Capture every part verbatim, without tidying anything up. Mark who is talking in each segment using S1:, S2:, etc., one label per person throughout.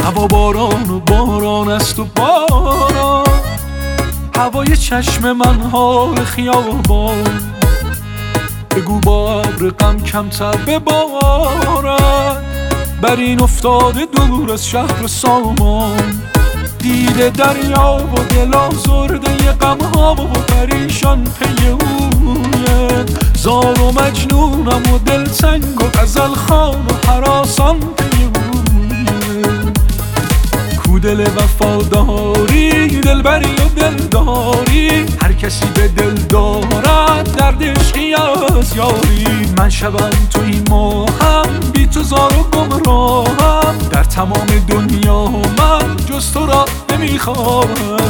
S1: هوا باران و باران است و باران، هوای چشم من حال خیابان. بگو با ابر غم کمتر ببارد، بر این افتاده دور از شهر سامان. دیده دریا و دل آزرده غم ها و پریشان پی اویه. زار و مجنونم و دلتنگ و غزل خوان و هراسان پی اویه. کو دل وفاداری دلبری و دلداری، هر کسی به دل دارد درد عشقی از یاری. من شبم توی ماهم، بی تو زار و گمراهم، در تمام دنیا من جز تو را نمیخواهم.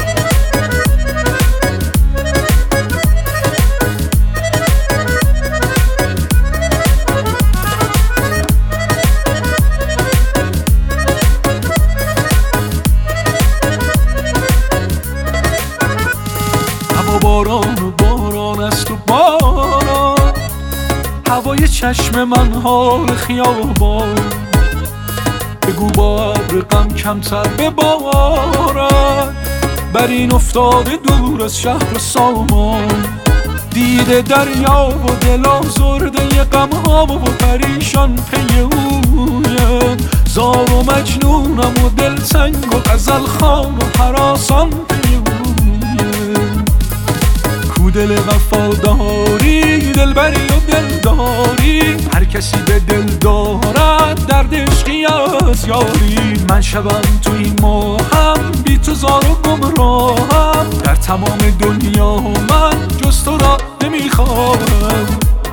S1: هوا باران و باران است و باران، هوای چشم من حال خیابان. بگو با ابر غم کمتر ببارد، بر این افتاده دور از شهر سامان. دیده دریا و دل آزرده غم ها و پریشان پی اویه. زار و مجنونم و دلتنگ و غزل خوان و هراسان پی اویه. کو دل وفاداری دلبری و دلداری، هر کسی به دل دارد درد عشقی از یاری. من شبم توی ماهم، بی تو زار و گمراهم، در تمام دنیا من جز تو را نمیخواهم.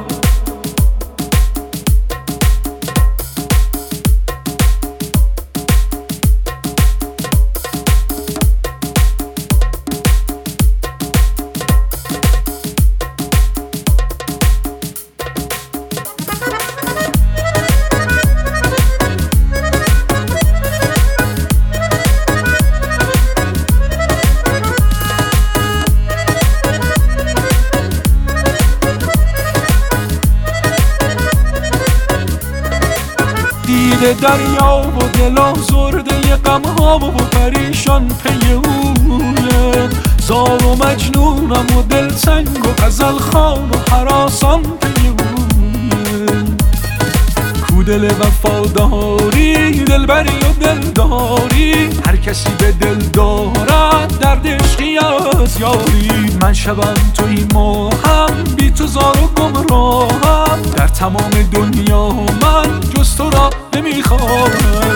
S1: دیده دریا و دل آزرده غم ها و پریشان پی اویه. زار و مجنونم و دلتنگ و غزل خوان و هراسان پی اویه. کو دل وفاداری دلبری و دلداری، هر کسی به دل دارد درد عشقی از یاری. من شبم توی ماهم، بی تو زار و گمراهم، در تمام دنیا من جز تو را نمیخواهم.